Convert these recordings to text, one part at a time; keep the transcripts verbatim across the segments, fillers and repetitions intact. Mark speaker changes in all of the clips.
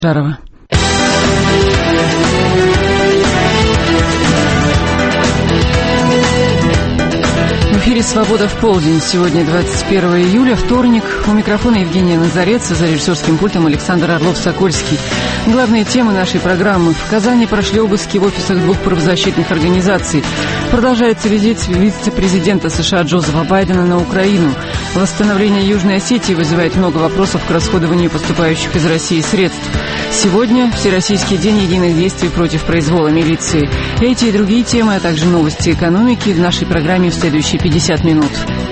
Speaker 1: Жарова. В эфире «Свобода в полдень». Сегодня двадцать первого июля, вторник. У микрофона Евгения Назарец, за режиссерским пультом Александр Орлов-Сокольский. Главные темы нашей программы. В Казани прошли обыски в офисах двух правозащитных организаций. Продолжается визит вице-президента США Джозефа Байдена на Украину. Восстановление Южной Осетии вызывает много вопросов к расходованию поступающих из России средств. Сегодня Всероссийский день единых действий против произвола милиции. Эти и другие темы, а также новости экономики в нашей программе в следующие пятьдесят минут.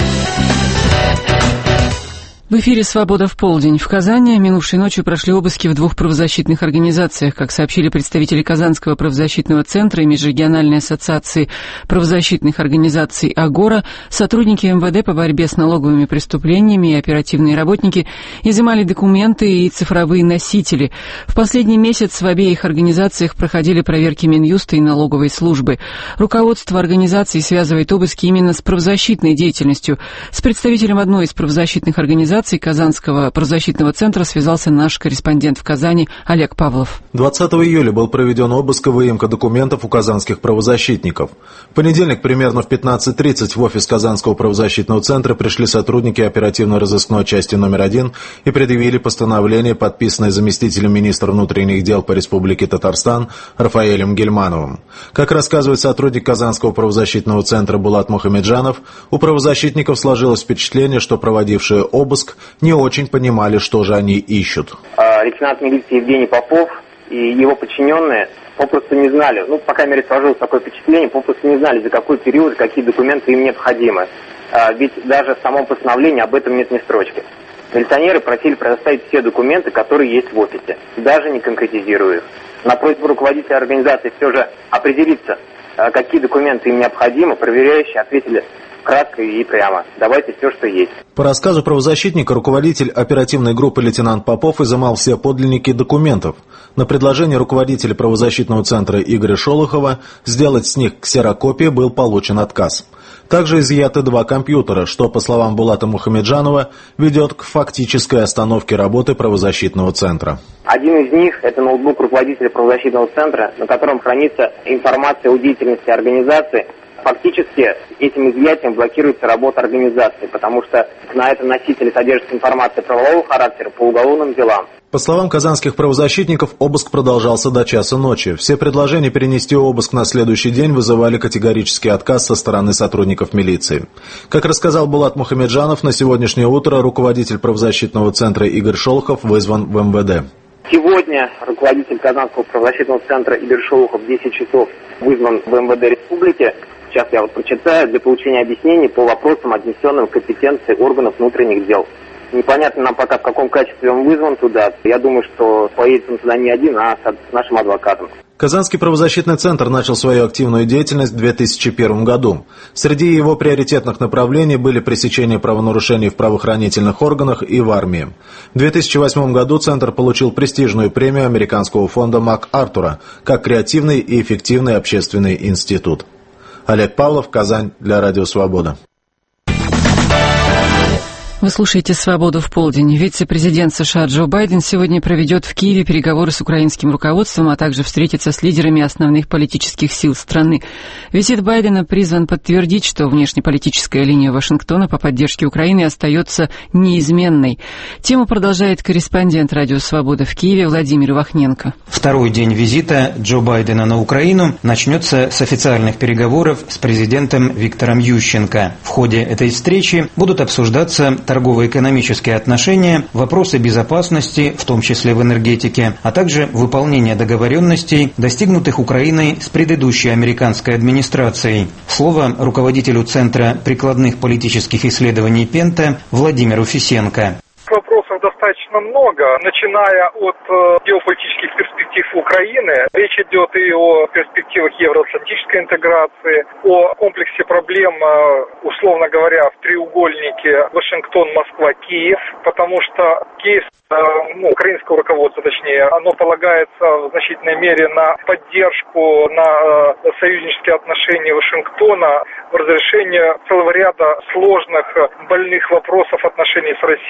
Speaker 1: В эфире «Свобода в полдень». В Казани минувшей ночью прошли обыски в двух правозащитных организациях. Как сообщили представители Казанского правозащитного центра и Межрегиональной ассоциации правозащитных организаций «Агора», сотрудники эм вэ дэ по борьбе с налоговыми преступлениями и оперативные работники изымали документы и цифровые носители. В последний месяц в обеих организациях проходили проверки Минюста и налоговой службы. Руководство организации связывает обыски именно с правозащитной деятельностью. С представителем одной из правозащитных организаций Казанского правозащитного центра связался наш корреспондент в Казани Олег Павлов.
Speaker 2: двадцатого июля был проведен обыск и выемка документов у казанских правозащитников. В понедельник примерно в пятнадцать тридцать в офис Казанского правозащитного центра пришли сотрудники оперативно-розыскной части номер один и предъявили постановление, подписанное заместителем министра внутренних дел по Республике Татарстан Рафаэлем Гельмановым. Как рассказывает сотрудник Казанского правозащитного центра Булат Мухамеджанов, у правозащитников сложилось впечатление, что проводившие обыск не очень понимали, что же они ищут.
Speaker 3: Лейтенант милиции Евгений Попов и его подчиненные попросту не знали, ну, по крайней мере, сложилось такое впечатление, попросту не знали, за какой период, какие документы им необходимы. Ведь даже в самом постановлении об этом нет ни строчки. Милиционеры просили предоставить все документы, которые есть в офисе, даже не конкретизируя их. На просьбу руководителя организации все же определиться, какие документы им необходимы, проверяющие ответили кратко и прямо. Давайте все, что есть.
Speaker 2: По рассказу правозащитника, руководитель оперативной группы лейтенант Попов изымал все подлинники документов. На предложение руководителя правозащитного центра Игоря Шолохова сделать с них ксерокопии был получен отказ. Также изъяты два компьютера, что, по словам Булата Мухамеджанова, ведет к фактической остановке работы правозащитного центра.
Speaker 3: Один из них – это ноутбук руководителя правозащитного центра, на котором хранится информация о деятельности организации. Фактически этим изъятием блокируется работа организации, потому что на этом носителе содержится информация правового характера по уголовным делам.
Speaker 2: По словам казанских правозащитников, обыск продолжался до часа ночи. Все предложения перенести обыск на следующий день вызывали категорический отказ со стороны сотрудников милиции. Как рассказал Булат Мухамеджанов, на сегодняшнее утро руководитель правозащитного центра Игорь Шолохов вызван в эм вэ дэ.
Speaker 3: Сегодня руководитель Казанского правозащитного центра Игорь Шолохов в десять часов вызван в эм вэ дэ республики. Сейчас я вот прочитаю, для получения объяснений по вопросам, отнесенным к компетенции органов внутренних дел. Непонятно нам пока, в каком качестве он вызван туда. Я думаю, что поедет он туда не один, а с нашим адвокатом.
Speaker 2: Казанский правозащитный центр начал свою активную деятельность в две тысячи первом году. Среди его приоритетных направлений были пресечение правонарушений в правоохранительных органах и в армии. В две тысячи восьмом году центр получил престижную премию американского фонда МакАртура как креативный и эффективный общественный институт. Олег Павлов, Казань, для Радио Свобода.
Speaker 1: Вы слушаете «Свободу в полдень». Вице-президент США Джо Байден сегодня проведет в Киеве переговоры с украинским руководством, а также встретится с лидерами основных политических сил страны. Визит Байдена призван подтвердить, что внешнеполитическая линия Вашингтона по поддержке Украины остается неизменной. Тему продолжает корреспондент Радио Свобода в Киеве Владимир Вахненко.
Speaker 4: Второй день визита Джо Байдена на Украину начнется с официальных переговоров с президентом Виктором Ющенко. В ходе этой встречи будут обсуждаться торгово-экономические отношения, вопросы безопасности, в том числе в энергетике, а также выполнение договоренностей, достигнутых Украиной с предыдущей американской администрацией. Слово руководителю Центра прикладных политических исследований Пента Владимиру Фисенко.
Speaker 5: Вопросов достаточно много, начиная от э, геополитических перспектив Украины. Речь идет и о перспективах евроатлантической интеграции, о комплексе проблем, э, условно говоря, в треугольнике Вашингтон-Москва-Киев, потому что Киев, э, ну, украинского руководства, точнее, оно полагается в значительной мере на поддержку, на э, союзнические отношения Вашингтона в разрешении целого ряда сложных, больных вопросов отношений с Россией. Ну, например,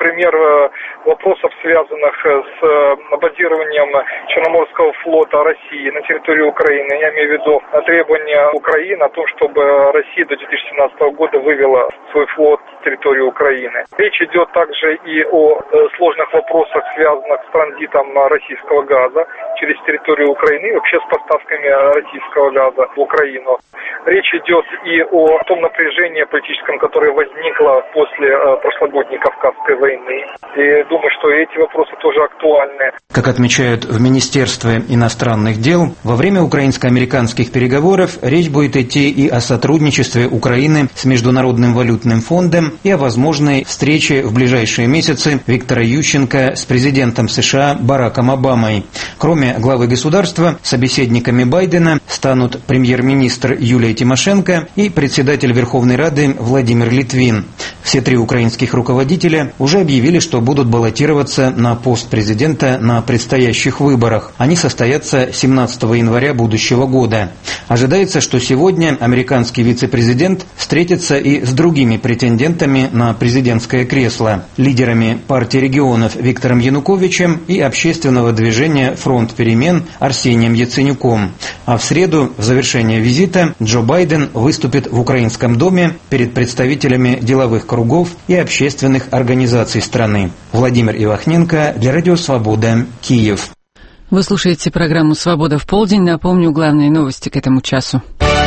Speaker 5: например, вопросов, связанных с базированием Черноморского флота России на территории Украины. Я имею в виду требования Украины о том, чтобы Россия до две тысячи семнадцатого года вывела свой флот с территории Украины. Речь идет также и о сложных вопросах, связанных с транзитом российского газа через территорию Украины и вообще с поставками российского газа в Украину. Речь идет и о том напряжении политическом, которое возникло после прошлогодней Кавказской войны. И думаю, что эти вопросы тоже актуальны.
Speaker 4: Как отмечают в Министерстве иностранных дел, во время украинско-американских переговоров речь будет идти и о сотрудничестве Украины с Международным валютным фондом и о возможной встрече в ближайшие месяцы Виктора Ющенко с президентом США Бараком Обамой. Кроме главы государства, собеседниками Байдена станут премьер-министр Юлия Тимошенко и председатель Верховной Рады Владимир Литвин. Все три украинских руководителя уже объявили, что будут баллотироваться на пост президента на предстоящих выборах. Они состоятся семнадцатого января будущего года. Ожидается, что сегодня американский вице-президент встретится и с другими претендентами на президентское кресло, лидерами партии регионов Виктором Януковичем и общественного движения «Фронт перемен» Арсением Яценюком. А в среду, в завершение визита, Джо Байден выступит в Украинском доме перед представителями деловых кругов и общественных организаций страны. Владимир Ивахненко для Радио Свобода, Киев.
Speaker 1: Вы слушаете программу «Свобода в полдень». Напомню, главные новости к этому часу.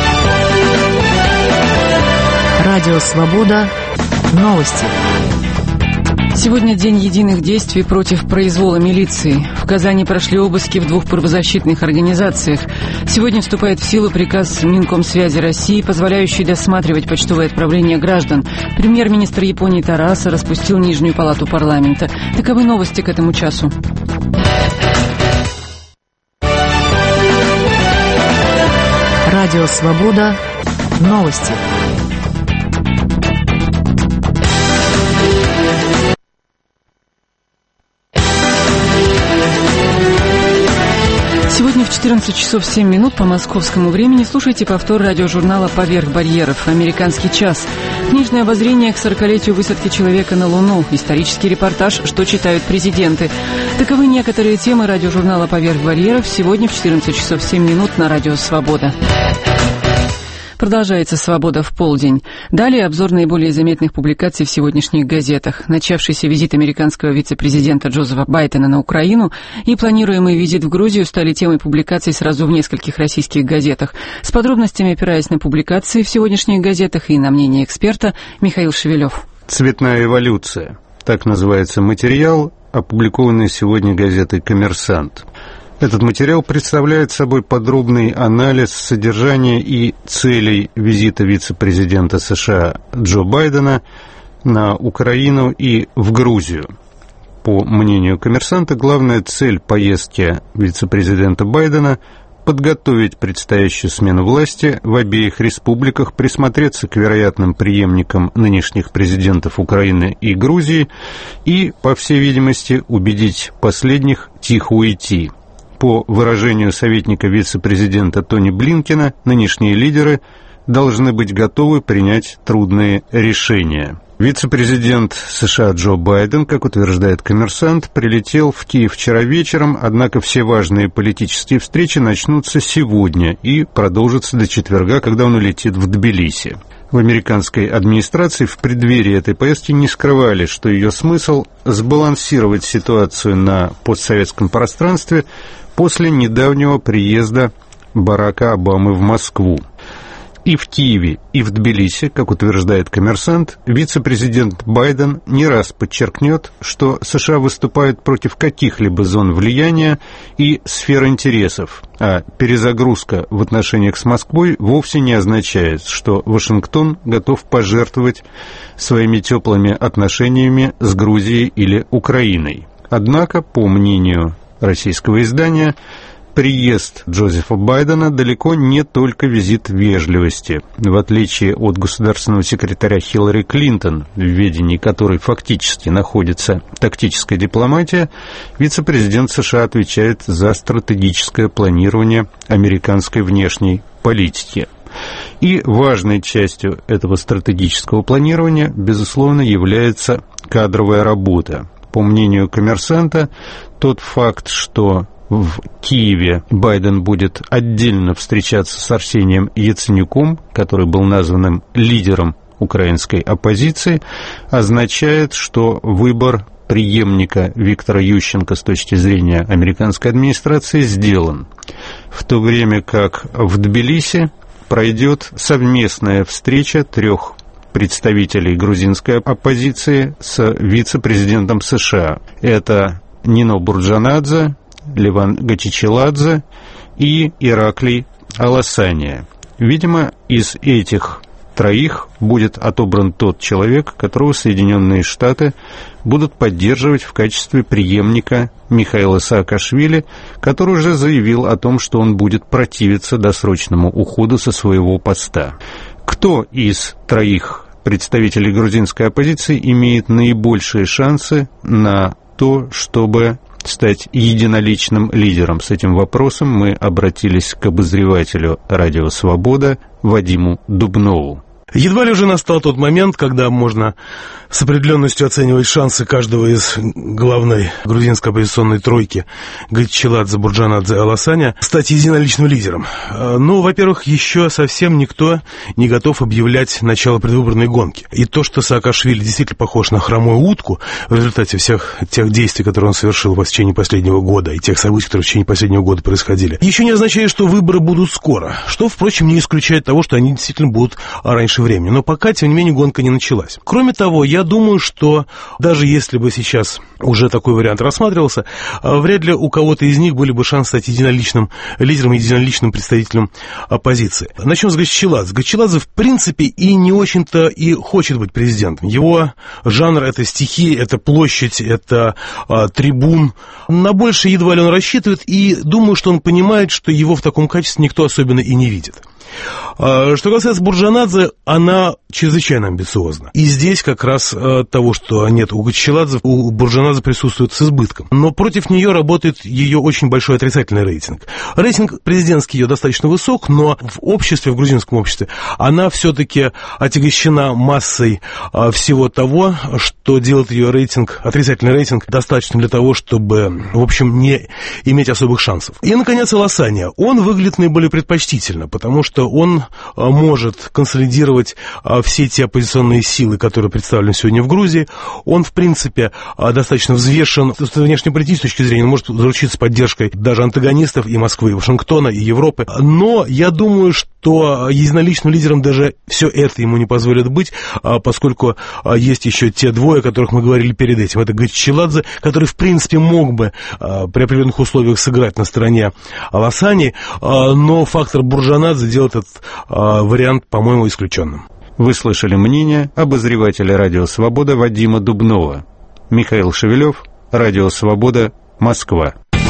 Speaker 6: Радио Свобода. Новости.
Speaker 1: Сегодня день единых действий против произвола милиции. В Казани прошли обыски в двух правозащитных организациях. Сегодня вступает в силу приказ Минкомсвязи России, позволяющий досматривать почтовые отправления граждан. Премьер-министр Японии Тараса распустил Нижнюю палату парламента. Таковы новости к этому часу.
Speaker 6: Радио Свобода. Новости.
Speaker 1: Сегодня в четырнадцать часов семь минут по московскому времени слушайте повтор радиожурнала «Поверх барьеров. Американский час». Книжное обозрение к сорокалетию высадки человека на Луну. Исторический репортаж «Что читают президенты». Таковы некоторые темы радиожурнала «Поверх барьеров» сегодня в четырнадцать часов семь минут на радио «Свобода». Продолжается «Свобода в полдень». Далее обзор наиболее заметных публикаций в сегодняшних газетах. Начавшийся визит американского вице-президента Джозефа Байдена на Украину и планируемый визит в Грузию стали темой публикаций сразу в нескольких российских газетах. С подробностями, опираясь на публикации в сегодняшних газетах и на мнение эксперта, Михаил Шевелев.
Speaker 7: «Цветная эволюция». Так называется материал, опубликованный сегодня газетой «Коммерсант». Этот материал представляет собой подробный анализ содержания и целей визита вице-президента США Джо Байдена на Украину и в Грузию. По мнению «Коммерсанта», главная цель поездки вице-президента Байдена – подготовить предстоящую смену власти в обеих республиках, присмотреться к вероятным преемникам нынешних президентов Украины и Грузии и, по всей видимости, убедить последних тихо уйти. По выражению советника вице-президента Тони Блинкена, нынешние лидеры должны быть готовы принять трудные решения. Вице-президент США Джо Байден, как утверждает «Коммерсант», прилетел в Киев вчера вечером, однако все важные политические встречи начнутся сегодня и продолжатся до четверга, когда он улетит в Тбилиси. В американской администрации в преддверии этой поездки не скрывали, что ее смысл – сбалансировать ситуацию на постсоветском пространстве после недавнего приезда Барака Обамы в Москву. И в Киеве, и в Тбилиси, как утверждает «Коммерсант», вице-президент Байден не раз подчеркнет, что США выступают против каких-либо зон влияния и сфер интересов, а перезагрузка в отношениях с Москвой вовсе не означает, что Вашингтон готов пожертвовать своими теплыми отношениями с Грузией или Украиной. Однако, по мнению российского издания, приезд Джозефа Байдена далеко не только визит вежливости. В отличие от государственного секретаря Хиллари Клинтон, в ведении которой фактически находится тактическая дипломатия, вице-президент США отвечает за стратегическое планирование американской внешней политики. И важной частью этого стратегического планирования, безусловно, является кадровая работа. По мнению «Коммерсанта», тот факт, что в Киеве Байден будет отдельно встречаться с Арсением Яценюком, который был названным лидером украинской оппозиции, означает, что выбор преемника Виктора Ющенко с точки зрения американской администрации сделан, в то время как в Тбилиси пройдет совместная встреча трех представителей грузинской оппозиции с вице-президентом США. Это Нино Бурджанадзе, Леван Гачичеладзе и Ираклий Аласания. Видимо, из этих троих будет отобран тот человек, которого Соединенные Штаты будут поддерживать в качестве преемника Михаила Саакашвили, который уже заявил о том, что он будет противиться досрочному уходу со своего поста. Кто из троих представителей грузинской оппозиции имеет наибольшие шансы на то, чтобы стать единоличным лидером? С этим вопросом мы обратились к обозревателю «Радио Свобода» Вадиму Дубнову.
Speaker 8: Едва ли уже настал тот момент, когда можно с определенностью оценивать шансы каждого из главной грузинской оппозиционной тройки Гачичеладзе, Бурджанадзе, Аласаня стать единоличным лидером. Ну, во-первых, еще совсем никто не готов объявлять начало предвыборной гонки. И то, что Саакашвили действительно похож на хромую утку в результате всех тех действий, которые он совершил в течение последнего года, и тех событий, которые в течение последнего года происходили, еще не означает, что выборы будут скоро, что, впрочем, не исключает того, что они действительно будут раньше времени. Но пока, тем не менее, гонка не началась. Кроме того, я думаю, что даже если бы сейчас уже такой вариант рассматривался, вряд ли у кого-то из них были бы шансы стать единоличным лидером, единоличным представителем оппозиции. Начнем с Гачичеладзе. Гачичеладзе, в принципе, и не очень-то и хочет быть президентом. Его жанр — это стихи, это площадь, это а, трибун. На больше едва ли он рассчитывает, и думаю, что он понимает, что его в таком качестве никто особенно и не видит. Что касается Бурджанадзе, она чрезвычайно амбициозна. И здесь как раз того, что нет у Гачичеладзе, у Бурджанадзе присутствует с избытком. Но против нее работает ее очень большой отрицательный рейтинг. Рейтинг президентский ее достаточно высок, но в обществе, в грузинском обществе, она все-таки отягощена массой всего того, что делает ее рейтинг, отрицательный рейтинг, достаточно для того, чтобы, в общем, не иметь особых шансов. И, наконец, Аласания. Он выглядит наиболее предпочтительно, потому что он может консолидировать все те оппозиционные силы, которые представлены сегодня в Грузии. Он, в принципе, достаточно взвешен с внешнеполитической точки зрения, он может заручиться поддержкой даже антагонистов и Москвы, и Вашингтона, и Европы. Но я думаю, что единоличным лидером даже все это ему не позволит быть, поскольку есть еще те двое, о которых мы говорили перед этим. Это Гачичеладзе, который, в принципе, мог бы при определенных условиях сыграть на стороне Аласани, но фактор Бурджанадзе делает этот вариант, по-моему, исключенным.
Speaker 7: Вы слышали мнение обозревателя «Радио Свобода» Вадима Дубнова. Михаил Шевелев, «Радио Свобода», Москва.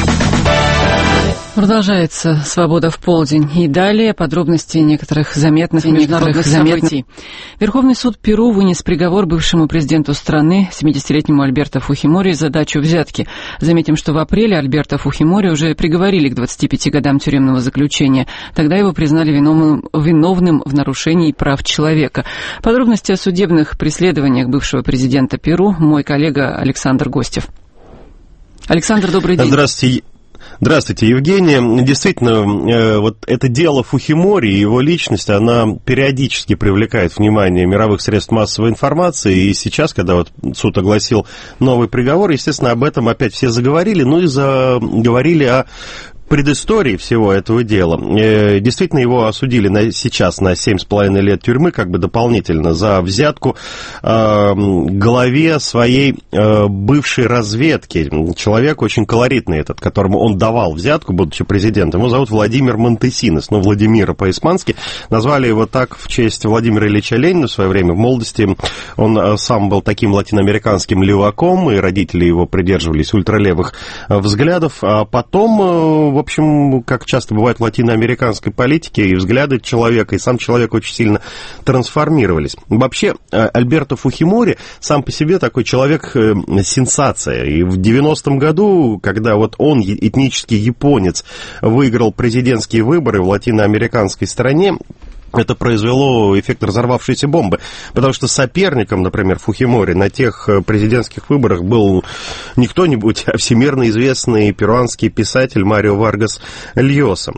Speaker 1: Продолжается «Свобода в полдень». И далее подробности некоторых заметных международных событий. Верховный суд Перу вынес приговор бывшему президенту страны, семидесятилетнему Альберто Фухимори, за дачу взятки. Заметим, что в апреле Альберто Фухимори уже приговорили к двадцати пяти годам тюремного заключения. Тогда его признали виновным, виновным в нарушении прав человека. Подробности о судебных преследованиях бывшего президента Перу мой коллега Александр Гостев. Александр, добрый день.
Speaker 9: Здравствуйте. Здравствуйте, Евгения. Действительно, вот это дело Фухимори и его личность, она периодически привлекает внимание мировых средств массовой информации, и сейчас, когда вот суд огласил новый приговор, естественно, об этом опять все заговорили, ну и заговорили о предыстории всего этого дела. Действительно, его осудили на, сейчас на семь с половиной лет тюрьмы, как бы дополнительно, за взятку э, главе своей э, бывшей разведки. Человек очень колоритный этот, которому он давал взятку, будучи президентом. Его зовут Владимир Монтесинос, ну, Владимира по-испански. Назвали его так в честь Владимира Ильича Ленина в свое время. В молодости он сам был таким латиноамериканским леваком, и родители его придерживались ультралевых взглядов. А потом... В общем, как часто бывает в латиноамериканской политике, и взгляды человека, и сам человек очень сильно трансформировались. Вообще, Альберто Фухимори сам по себе такой человек-сенсация. И в девяностом году, когда вот он, этнический японец, выиграл президентские выборы в латиноамериканской стране, это произвело эффект разорвавшейся бомбы. Потому что соперником, например, Фухимори на тех президентских выборах был не кто-нибудь, а всемирно известный перуанский писатель Марио Варгас Льоса.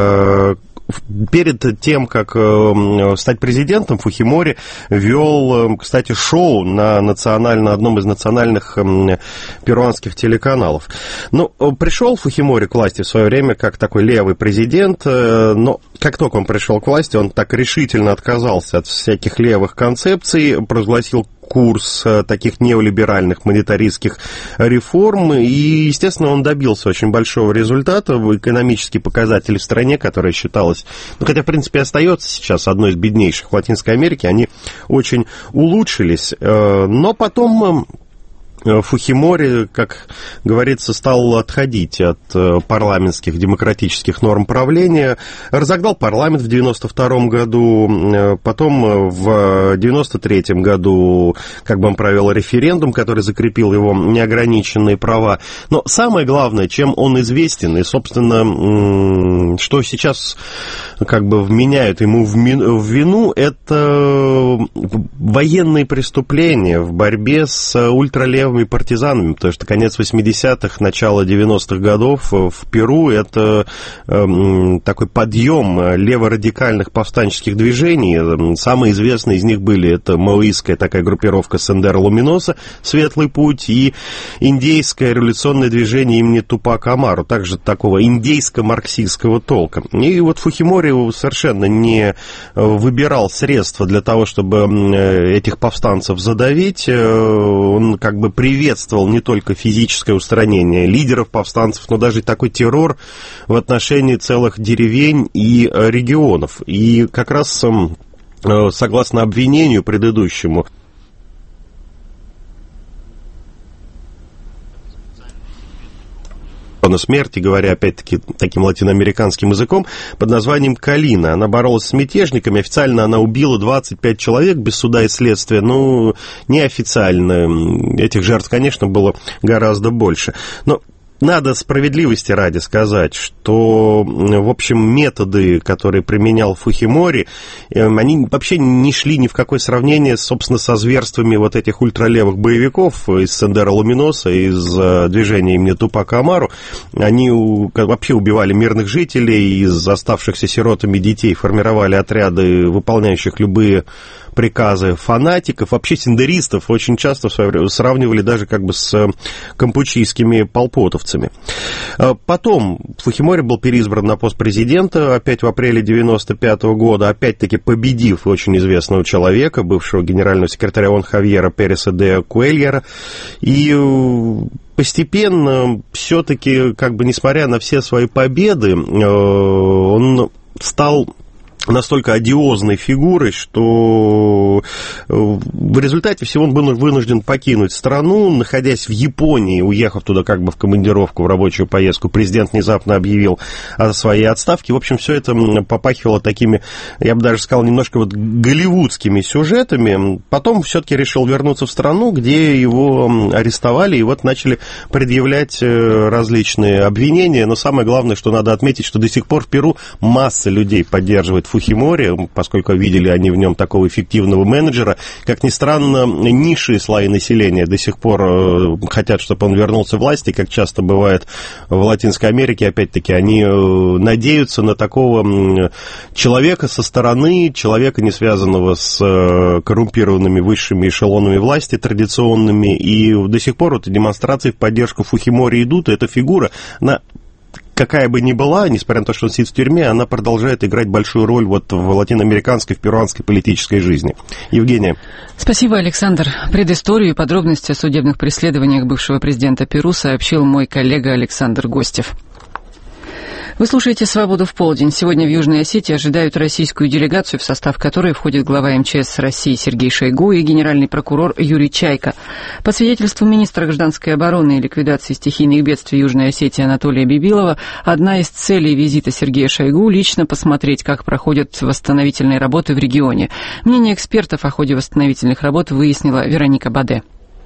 Speaker 9: Перед тем, как стать президентом, Фухимори вел, кстати, шоу на, национально, на одном из национальных перуанских телеканалов. Ну, пришел Фухимори к власти в свое время как такой левый президент, но как только он пришел к власти, он так решительно отказался от всяких левых концепций, провозгласил курс таких неолиберальных монетаристских реформ, и, естественно, он добился очень большого результата. Экономические показатели в стране, которая считалась, ну, хотя, в принципе, остается сейчас одной из беднейших в Латинской Америке, они очень улучшились, но потом Фухимори, как говорится, стал отходить от парламентских демократических норм правления, разогнал парламент в девяносто втором году, потом в девяносто третьем году как бы он провел референдум, который закрепил его неограниченные права. Но самое главное, чем он известен, и, собственно, что сейчас как бы вменяют ему в вину, это военные преступления в борьбе с ультралевыми партизанами, потому что конец восьмидесятых, начало девяностых годов в Перу — это э, такой подъем леворадикальных повстанческих движений. Самые известные из них были это маоистская такая группировка Сендеро Луминоса «Светлый путь» и индейское революционное движение имени Тупака Амару, также такого индейско-марксистского толка. И вот Фухимори совершенно не выбирал средства для того, чтобы этих повстанцев задавить. Он как бы приветствовал не только физическое устранение лидеров повстанцев, но даже такой террор в отношении целых деревень и регионов. И как раз согласно обвинению предыдущему, на смерти, говоря опять-таки таким латиноамериканским языком, под названием Калина. Она боролась с мятежниками, официально она убила двадцать пять человек без суда и следствия, но неофициально этих жертв, конечно, было гораздо больше. Но надо справедливости ради сказать, что, в общем, методы, которые применял Фухимори, они вообще не шли ни в какое сравнение, собственно, со зверствами вот этих ультралевых боевиков из Сендеро Луминоса, из движения имени Тупака Амару. Они вообще убивали мирных жителей, из оставшихся сиротами детей формировали отряды, выполняющих любые приказы фанатиков, вообще сендеристов очень часто в свое время сравнивали даже как бы с кампучийскими полпотовцами. Потом Фухимори был переизбран на пост президента опять в апреле девяносто пятого года, опять-таки победив очень известного человека, бывшего генерального секретаря ООН Хавьера Переса де Куэльера, и постепенно все-таки, как бы несмотря на все свои победы, он стал настолько одиозной фигурой, что в результате всего он был вынужден покинуть страну. Находясь в Японии, уехав туда как бы в командировку, в рабочую поездку, президент внезапно объявил о своей отставке. В общем, все это попахивало такими, я бы даже сказал, немножко вот голливудскими сюжетами. Потом все-таки решил вернуться в страну, где его арестовали, и вот начали предъявлять различные обвинения. Но самое главное, что надо отметить, что до сих пор в Перу масса людей поддерживает Фухимори, поскольку видели они в нем такого эффективного менеджера. Как ни странно, низшие слои населения до сих пор хотят, чтобы он вернулся в власть, и, как часто бывает в Латинской Америке, опять-таки, они надеются на такого человека со стороны, человека, не связанного с коррумпированными высшими эшелонами власти традиционными, и до сих пор вот демонстрации в поддержку Фухимори идут, и эта фигура, она, какая бы ни была, несмотря на то, что он сидит в тюрьме, она продолжает играть большую роль вот в латиноамериканской, в перуанской политической жизни. Евгения.
Speaker 1: Спасибо, Александр. Предысторию и подробности о судебных преследованиях бывшего президента Перу сообщил мой коллега Александр Гостев. Вы слушаете «Свободу в полдень». Сегодня в Южной Осетии ожидают российскую делегацию, в состав которой входит глава эм че эс России Сергей Шойгу и генеральный прокурор Юрий Чайка. По свидетельству министра гражданской обороны и ликвидации стихийных бедствий Южной Осетии Анатолия Бибилова, одна из целей визита Сергея Шойгу – лично посмотреть, как проходят восстановительные работы в регионе. Мнение экспертов о ходе восстановительных работ выяснила Вероника Баде.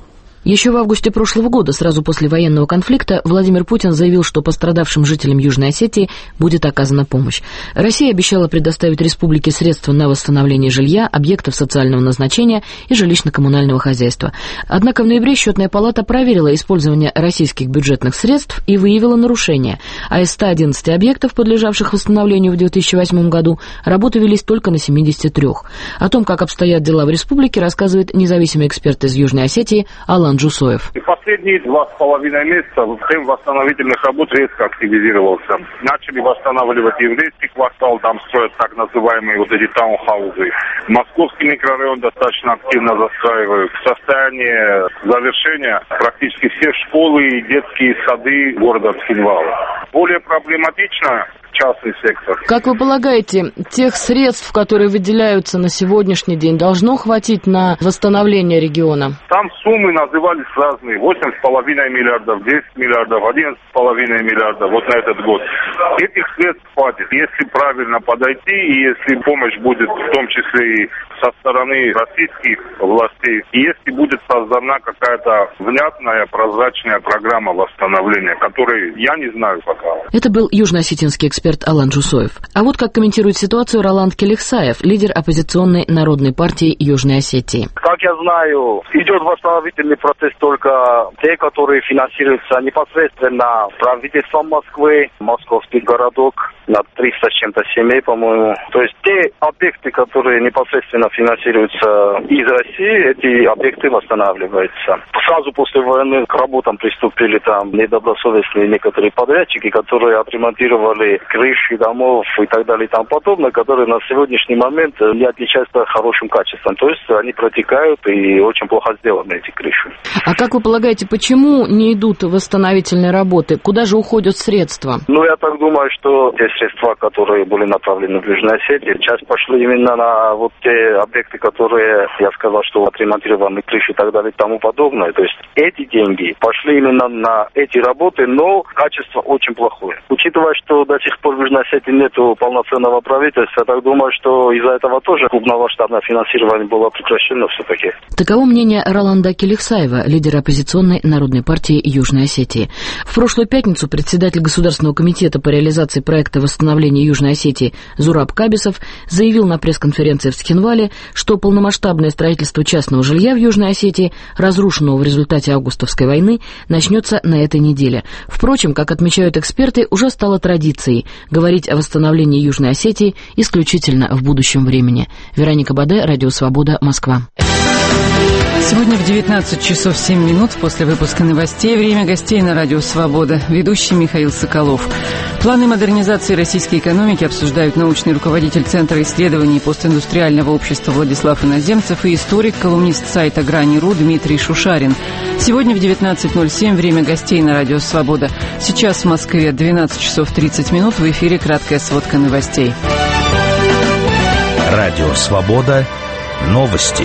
Speaker 6: Еще в августе прошлого года, сразу после военного конфликта, Владимир Путин заявил, что пострадавшим жителям Южной Осетии будет оказана помощь. Россия обещала предоставить республике средства на восстановление жилья, объектов социального назначения и жилищно-коммунального хозяйства. Однако в ноябре Счетная палата проверила использование российских бюджетных средств и выявила нарушения. А из ста одиннадцати объектов, подлежавших восстановлению в две тысячи восьмом году, работы велись только на семидесяти трёх. О том, как обстоят дела в республике, рассказывает независимый эксперт из Южной Осетии Алан Джусоев.
Speaker 10: И последние два с половиной месяца темп восстановительных работ резко активизировался. Начали восстанавливать еврейский квартал, там строят так называемые вот эти таунхаузы. Московский микрорайон достаточно активно застраивают. В состоянии завершения практически все школы и детские сады города Цхинвала. Более проблематично частный сектор.
Speaker 6: Как вы полагаете, тех средств, которые выделяются на сегодняшний день, должно хватить на восстановление региона?
Speaker 10: Там суммы назывались разные. восемь с половиной миллиардов, десять миллиардов, одиннадцать с половиной миллиардов вот на этот год. Этих средств хватит, если правильно подойти и если помощь будет в том числе и со стороны российских властей, и если будет создана какая-то внятная, прозрачная программа восстановления, которой я не знаю пока.
Speaker 6: Это был южно-осетинский эксперт Алан Джусоев. А вот как комментирует ситуацию Роланд Келихсаев, лидер оппозиционной народной партии Южной Осетии.
Speaker 11: Как я знаю, идет восстановительный процесс только те, которые финансируются непосредственно правительством Москвы, московский городок, на триста с чем-то семей, по-моему. То есть те объекты, которые непосредственно финансируются из России, эти объекты восстанавливаются. Сразу после войны к работам приступили там недобросовестные некоторые подрядчики, которые отремонтировали крыши домов и так далее и тому подобное, которые на сегодняшний момент не отличаются хорошим качеством. То есть они протекают и очень плохо сделаны, эти крыши.
Speaker 6: А как вы полагаете, почему не идут восстановительные работы? Куда же уходят средства?
Speaker 11: Ну, я так думаю, что те средства, которые были направлены в Южной Осетии, часть пошли именно на вот те объекты, которые, я сказал, что отремонтированы крыши и так далее и тому подобное. То есть эти деньги пошли именно на эти работы, но качество очень плохое. Учитывая, что до сих пор в Южной Осетии нет полноценного правительства, я так думаю, что из-за этого тоже крупномасштабное финансирование было прекращено все-таки.
Speaker 6: Таково мнение Роланда Келихсаева, лидера оппозиционной народной партии Южной Осетии. В прошлую пятницу председатель Государственного комитета по реализации проекта восстановления Южной Осетии Зураб Кабисов заявил на пресс-конференции в Цхинвале, что полномасштабное строительство частного жилья в Южной Осетии, разрушенного в результате августовской войны, начнется на этой неделе. Впрочем, как отмечают эксперты, уже стало традицией говорить о восстановлении Южной Осетии исключительно в будущем времени. Вероника Баде, Радио Свобода, Москва.
Speaker 1: Сегодня в девятнадцать часов семь минут после выпуска новостей время гостей на Радио Свобода. Ведущий Михаил Соколов. Планы модернизации российской экономики обсуждают научный руководитель Центра исследований постиндустриального общества Владислав Иноземцев и историк, колумнист сайта Грани.ру Дмитрий Шушарин. Сегодня в девятнадцать ноль семь время гостей на Радио Свобода. Сейчас в Москве двенадцать часов тридцать минут. В эфире краткая сводка новостей.
Speaker 12: Радио Свобода. Новости.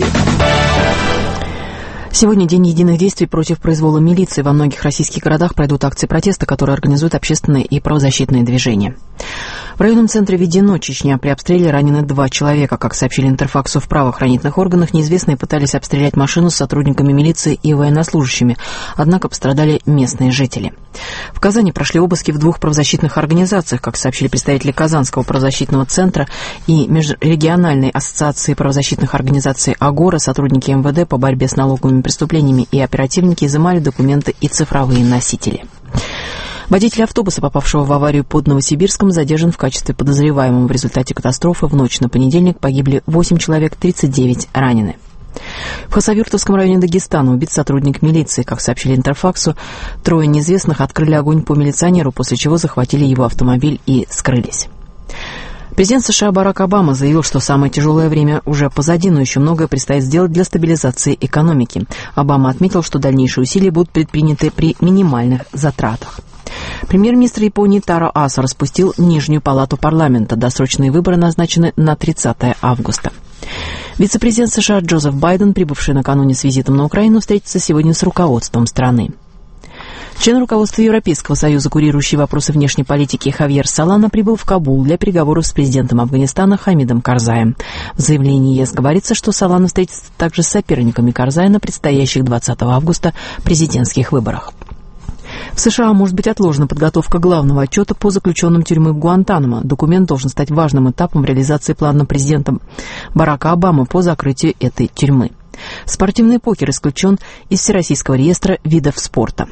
Speaker 13: Сегодня день единых действий против произвола милиции. Во многих российских городах пройдут акции протеста, которые организуют общественные и правозащитные движения. В районном центре Ведено, Чечня, при обстреле ранены два человека. Как сообщили Интерфаксу в правоохранительных органах, неизвестные пытались обстрелять машину с сотрудниками милиции и военнослужащими, однако пострадали местные жители. В Казани прошли обыски в двух правозащитных организациях. Как сообщили представители Казанского правозащитного центра и Межрегиональной ассоциации правозащитных организаций «Агора», сотрудники эм вэ дэ по борьбе с налоговыми преступлениями и оперативники изымали документы и цифровые носители. Водитель автобуса, попавшего в аварию под Новосибирском, задержан в качестве подозреваемого. В результате катастрофы в ночь на понедельник погибли восемь человек, тридцать девять ранены. В Хасавюртовском районе Дагестана убит сотрудник милиции. Как сообщили Интерфаксу, трое неизвестных открыли огонь по милиционеру, после чего захватили его автомобиль и скрылись. Президент США Барак Обама заявил, что самое тяжелое время уже позади, но еще многое предстоит сделать для стабилизации экономики. Обама отметил, что дальнейшие усилия будут предприняты при минимальных затратах. Премьер-министр Японии Таро Асо распустил Нижнюю палату парламента. Досрочные выборы назначены на тридцатое августа. Вице-президент США Джозеф Байден, прибывший накануне с визитом на Украину, встретится сегодня с руководством страны. Член руководства Европейского союза, курирующий вопросы внешней политики Хавьер Солана, прибыл в Кабул для переговоров с президентом Афганистана Хамидом Карзаем. В заявлении ЕС говорится, что Солана встретится также с соперниками Карзая на предстоящих двадцатого августа президентских выборах. В США может быть отложена подготовка главного отчета по заключенным тюрьмы в Гуантанамо. Документ должен стать важным этапом реализации плана президента Барака Обамы по закрытию этой тюрьмы. Спортивный покер исключен из Всероссийского реестра видов спорта.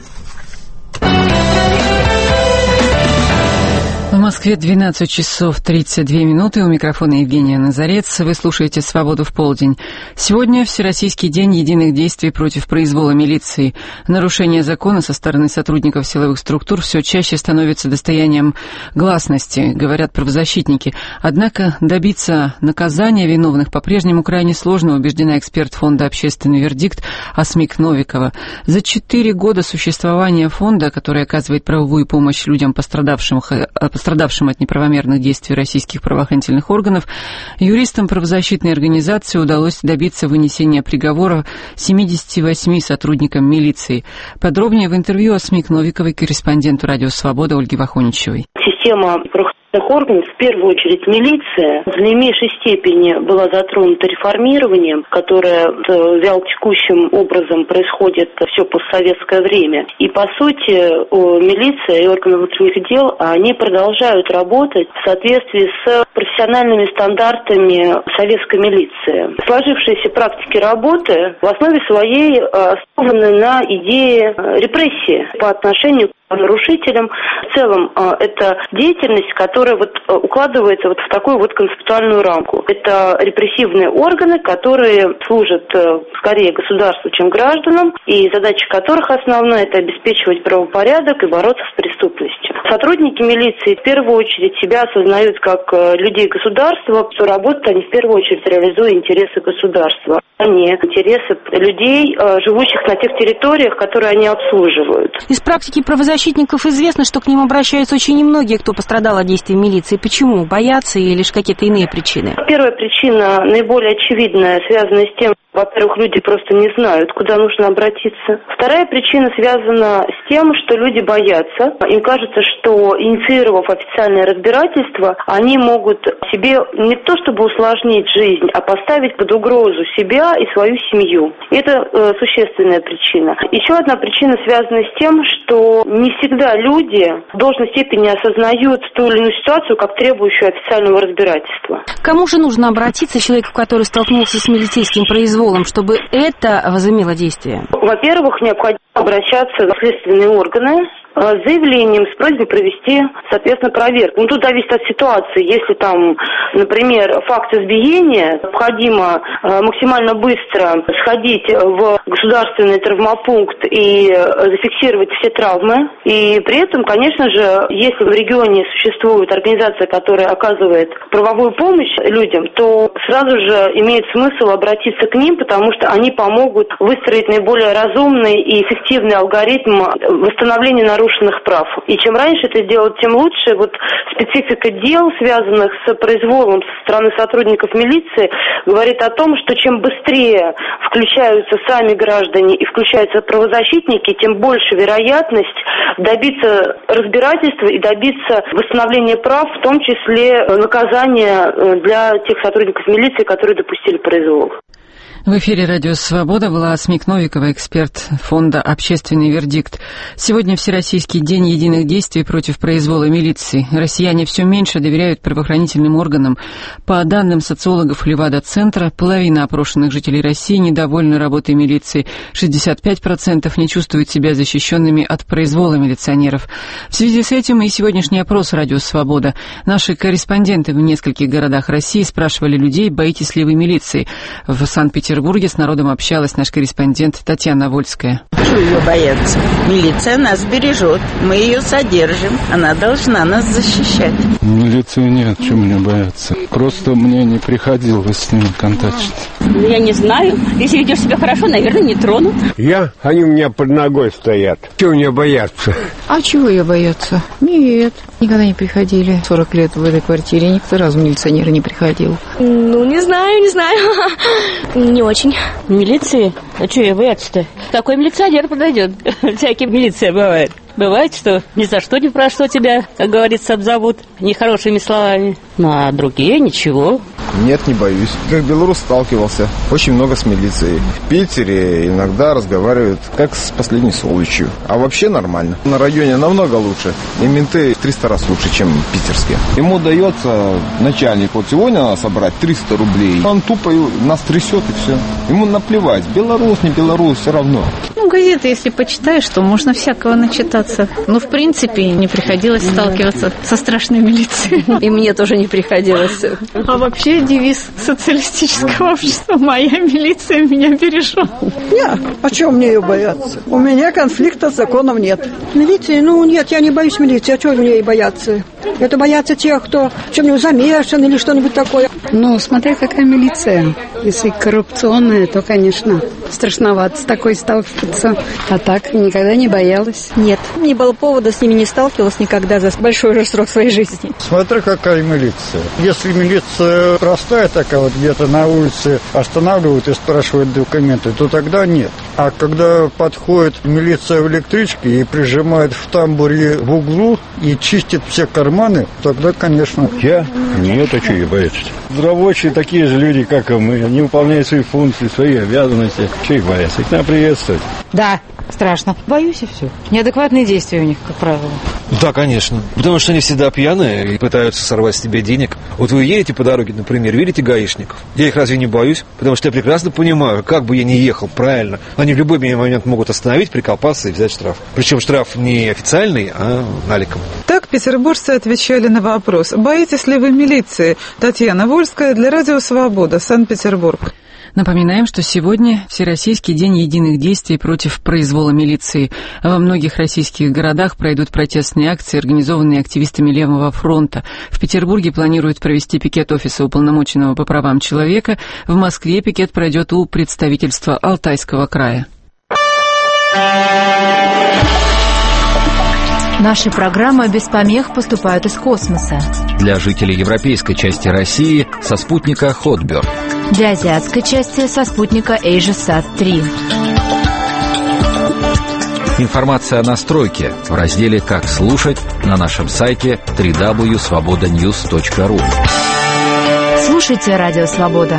Speaker 1: В Москве двенадцать часов тридцать две минуты. У микрофона Евгения Назарец. Вы слушаете «Свободу в полдень». Сегодня Всероссийский день единых действий против произвола милиции. Нарушение закона со стороны сотрудников силовых структур все чаще становится достоянием гласности, говорят правозащитники. Однако добиться наказания виновных по-прежнему крайне сложно, убеждена эксперт фонда «Общественный вердикт» Асмик Новикова. За четыре года существования фонда, который оказывает правовую помощь людям, пострадавшим пострадавшим от неправомерных действий российских правоохранительных органов, юристам правозащитной организации удалось добиться вынесения приговора семидесяти восьми сотрудникам милиции. Подробнее в интервью Асмик Новиковой, корреспонденту «Радио Свобода» Ольге Вахоничевой.
Speaker 14: Система органов, в первую очередь милиция, в наименьшей степени была затронута реформированием, которое вялотекущим образом происходит все постсоветское время. И, по сути, милиция и органы внутренних дел, они продолжают работать в соответствии с профессиональными стандартами советской милиции. Сложившиеся практики работы в основе своей основаны на идее репрессии по отношению к нарушителям. В целом, это деятельность, которая вот укладывается вот в такую вот концептуальную рамку. Это репрессивные органы, которые служат скорее государству, чем гражданам, и задача которых основная – это обеспечивать правопорядок и бороться с преступностью. Сотрудники милиции в первую очередь себя осознают как людей государства, что работают они в первую очередь реализуя интересы государства, а не интересы людей, живущих на тех территориях, которые они обслуживают.
Speaker 15: Из практики правозащитников известно, что к ним обращаются очень немногие, кто пострадал от действий милиции. Почему? Боятся или лишь какие-то иные причины?
Speaker 14: Первая причина, наиболее очевидная, связана с тем, во-первых, люди просто не знают, куда нужно обратиться. Вторая причина связана с тем, что люди боятся. Им кажется, что, инициировав официальное разбирательство, они могут себе не то чтобы усложнить жизнь, а поставить под угрозу себя и свою семью. И это э, существенная причина. Еще одна причина связана с тем, что не всегда люди в должной степени осознают ту или иную ситуацию как требующую официального разбирательства.
Speaker 15: Кому же нужно обратиться человеку, который столкнулся с милицейским произволом, чтобы это возымело действие?
Speaker 14: Во-первых, необходимо обращаться в следственные органы с заявлением, с просьбой провести, соответственно, проверку. Ну, тут зависит от ситуации. Если там, например, факт избиения, необходимо э, максимально быстро сходить в государственный травмопункт и зафиксировать все травмы. И при этом, конечно же, если в регионе существует организация, которая оказывает правовую помощь людям, то сразу же имеет смысл обратиться к ним, потому что они помогут выстроить наиболее разумный и эффективный алгоритм восстановления нарушений нарушенных прав. И чем раньше это сделать, тем лучше. Вот специфика дел, связанных с произволом со стороны сотрудников милиции, говорит о том, что чем быстрее включаются сами граждане и включаются правозащитники, тем больше вероятность добиться разбирательства и добиться восстановления прав, в том числе наказания для тех сотрудников милиции, которые допустили произвол.
Speaker 1: В эфире «Радио Свобода» была Асмик Новикова, эксперт фонда «Общественный вердикт». Сегодня Всероссийский день единых действий против произвола милиции. Россияне все меньше доверяют правоохранительным органам. По данным социологов Левада-центра, половина опрошенных жителей России недовольны работой милиции. шестьдесят пять процентов не чувствуют себя защищенными от произвола милиционеров. В связи с этим и сегодняшний опрос «Радио Свобода». Наши корреспонденты в нескольких городах России спрашивали людей, боитесь ли вы милиции. В Санкт-Петербурге В Петербурге с народом общалась наш корреспондент Татьяна Вольская.
Speaker 16: Чего ее бояться? Милиция нас бережет, мы ее содержим, она должна нас защищать.
Speaker 17: Милиции нет, чего мне бояться. Просто мне не приходилось с ними контактировать.
Speaker 18: Я не знаю. Если ведешь себя хорошо, наверное, не тронут.
Speaker 19: Я? Они у меня под ногой стоят. Чего мне бояться?
Speaker 20: А чего я бояться? Нет.
Speaker 19: Никогда не приходили. сорок лет в этой квартире никто разу милиционер не приходил.
Speaker 20: Ну, не знаю, не знаю. Не очень.
Speaker 18: Милиции? А что я бояться-то? Какой милиционер подойдет? Всякие милиция бывает. Бывает, что ни за что, ни про что тебя, как говорится, обзовут нехорошими словами. Ну, а другие ничего.
Speaker 21: Нет, не боюсь. Как белорус сталкивался очень много с милицией. В Питере иногда разговаривают как с последней сволочью. А вообще нормально. На районе намного лучше. И менты в триста раз лучше, чем питерские. Ему дается начальник, вот сегодня надо собрать триста рублей. Он тупо нас трясет и все. Ему наплевать, белорус, не белорус, все равно.
Speaker 19: Ну, газеты, если почитаешь, то можно всякого начитаться. Ну, в принципе, не приходилось сталкиваться со страшной милицией.
Speaker 15: И мне тоже не приходилось.
Speaker 19: А вообще девиз социалистического общества «Моя милиция меня бережет».
Speaker 22: Нет, а чего мне ее бояться? У меня конфликта с законом нет. Милиции? Ну нет, я не боюсь милиции. А чего мне ей бояться? Это боятся тех, кто в чем-нибудь замешан или что-нибудь такое.
Speaker 19: Ну, смотря какая милиция. Если коррупционная, то, конечно, страшновато с такой сталкиваться. А так, никогда не боялась.
Speaker 15: Нет, не было повода, с ними не сталкивалась никогда за большой же срок своей жизни.
Speaker 23: Смотря какая милиция. Если милиция простая такая, вот где-то на улице останавливают и спрашивают документы, то тогда нет. А когда подходит милиция в электричке и прижимает в тамбуре в углу и чистит все карманы, тогда, конечно...
Speaker 24: Я? Нет, а что я боюсь? Рабочие такие же люди, как и мы. Они выполняют свои функции, свои обязанности. Что их бояться? Их надо приветствовать.
Speaker 19: Да, страшно. Боюсь и все. Неадекватные действия у них, как правило.
Speaker 25: Да, конечно. Потому что они всегда пьяные и пытаются сорвать с тебя денег. Вот вы едете по дороге, например, видите гаишников. Я их разве не боюсь? Потому что я прекрасно понимаю, как бы я ни ехал правильно, они в любой момент могут остановить, приколпаться и взять штраф. Причем штраф не официальный, а наликом.
Speaker 26: Так петербуржцы отвечали на вопрос: боитесь ли вы милиции? Татьяна Вольская для Радио Свобода, Санкт-Петербург.
Speaker 1: Напоминаем, что сегодня Всероссийский день единых действий против произвола милиции. Во многих российских городах пройдут протестные акции, организованные активистами Левого фронта. В Петербурге планируют провести пикет офиса уполномоченного по правам человека. В Москве пикет пройдет у представительства Алтайского края.
Speaker 27: Наши программы без помех поступают из космоса.
Speaker 12: Для жителей европейской части России со спутника Хотберг.
Speaker 27: Для азиатской части со спутника AsiaSat три.
Speaker 12: Информация о настройке в разделе «Как слушать» на нашем сайте дабл ю дабл ю дабл ю точка свобода ньюс точка ру.
Speaker 27: Слушайте Радио Свобода.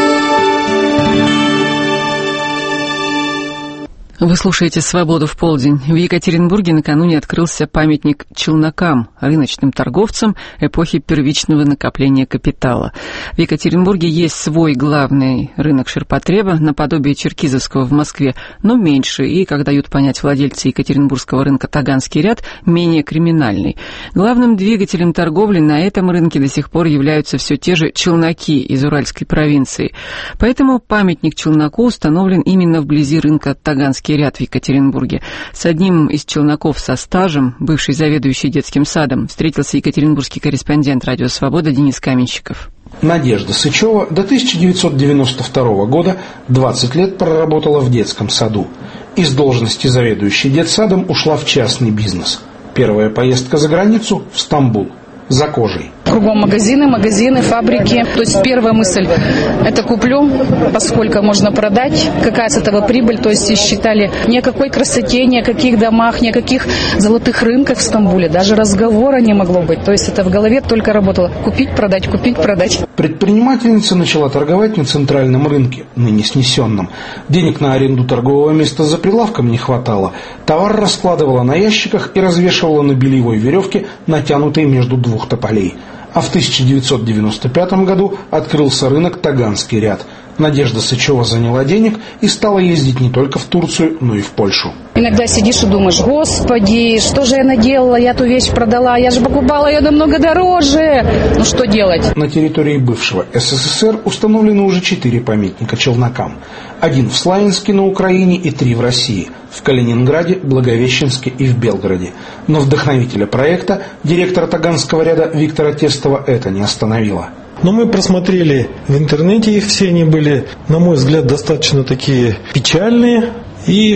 Speaker 1: Вы слушаете «Свободу в полдень». В Екатеринбурге накануне открылся памятник челнокам, рыночным торговцам эпохи первичного накопления капитала. В Екатеринбурге есть свой главный рынок ширпотреба, наподобие черкизовского в Москве, но меньше и, как дают понять владельцы екатеринбургского рынка «Таганский ряд», менее криминальный. Главным двигателем торговли на этом рынке до сих пор являются все те же челноки из Уральской провинции. Поэтому памятник челноку установлен именно вблизи рынка «Таганский ряд» в Екатеринбурге. С одним из челноков со стажем, бывший заведующий детским садом, встретился екатеринбургский корреспондент «Радио Свобода» Денис Каменщиков.
Speaker 28: Надежда Сычева до тысяча девятьсот девяносто второго года двадцать лет проработала в детском саду. Из должности заведующей детсадом ушла в частный бизнес. Первая поездка за границу – в Стамбул. За кожей.
Speaker 29: Кругом магазины, магазины, фабрики. То есть первая мысль – это куплю, поскольку можно продать, какая с этого прибыль. То есть считали ни о какой красоте, ни о каких домах, ни о каких золотых рынках в Стамбуле. Даже разговора не могло быть. То есть это в голове только работало. Купить, продать, купить, продать.
Speaker 28: Предпринимательница начала торговать на центральном рынке, ныне снесенном. Денег на аренду торгового места за прилавком не хватало. Товар раскладывала на ящиках и развешивала на белевой веревке, натянутой между двух тополей. А в тысяча девятьсот девяносто пятом году открылся рынок «Таганский ряд». Надежда Сычева заняла денег и стала ездить не только в Турцию, но и в Польшу.
Speaker 29: Иногда сидишь и думаешь: господи, что же я наделала, я ту вещь продала, я же покупала ее намного дороже. Ну что делать?
Speaker 28: На территории бывшего СССР установлены уже четыре памятника челнокам. Один в Славянске на Украине и три в России, в Калининграде, Благовещенске и в Белгороде. Но вдохновителя проекта, директора Таганского ряда Виктора Тестова, это не остановило.
Speaker 30: Но мы просмотрели в интернете их, все они были, на мой взгляд, достаточно такие печальные. И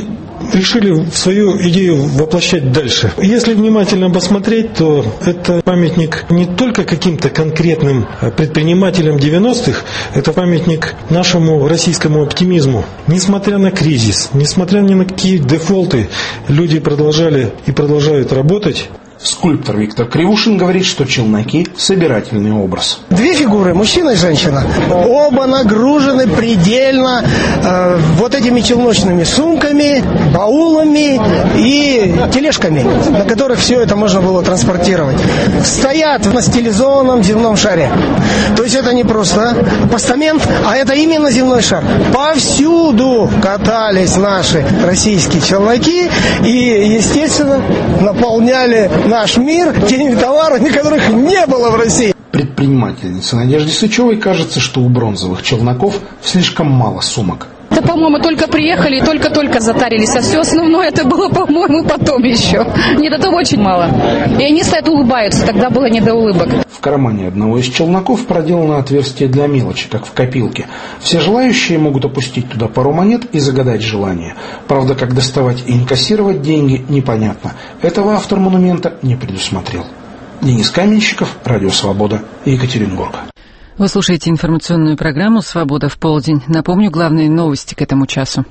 Speaker 30: решили свою идею воплощать дальше. Если внимательно посмотреть, то это памятник не только каким-то конкретным предпринимателям девяностых, это памятник нашему российскому оптимизму. Несмотря на кризис, несмотря ни на какие дефолты, люди продолжали и продолжают работать.
Speaker 28: Скульптор Виктор Кривушин говорит, что челноки – собирательный образ.
Speaker 2: Две фигуры, мужчина и женщина, оба нагружены предельно э, вот этими челночными сумками, баулами и тележками, на которых все это можно было транспортировать. Стоят на стилизованном земном шаре. То есть это не просто постамент, а это именно земной шар. Повсюду катались наши российские челноки и, естественно, наполняли наш мир теми товарами, которых не было в России.
Speaker 28: Предпринимательнице Надежде Сычевой кажется, что у бронзовых челноков слишком мало сумок.
Speaker 29: Да, по-моему, только приехали и только-только затарились, а все основное это было, по-моему, потом еще. Нет, этого очень мало. И они стоят, улыбаются, тогда было не до улыбок.
Speaker 28: В кармане одного из челноков проделано отверстие для мелочи, как в копилке. Все желающие могут опустить туда пару монет и загадать желание. Правда, как доставать и инкассировать деньги, непонятно. Этого автор монумента не предусмотрел. Денис Каменщиков, Радио Свобода, Екатеринбург.
Speaker 1: Вы слушаете информационную программу «Свобода в полдень». Напомню, главные новости к этому часу.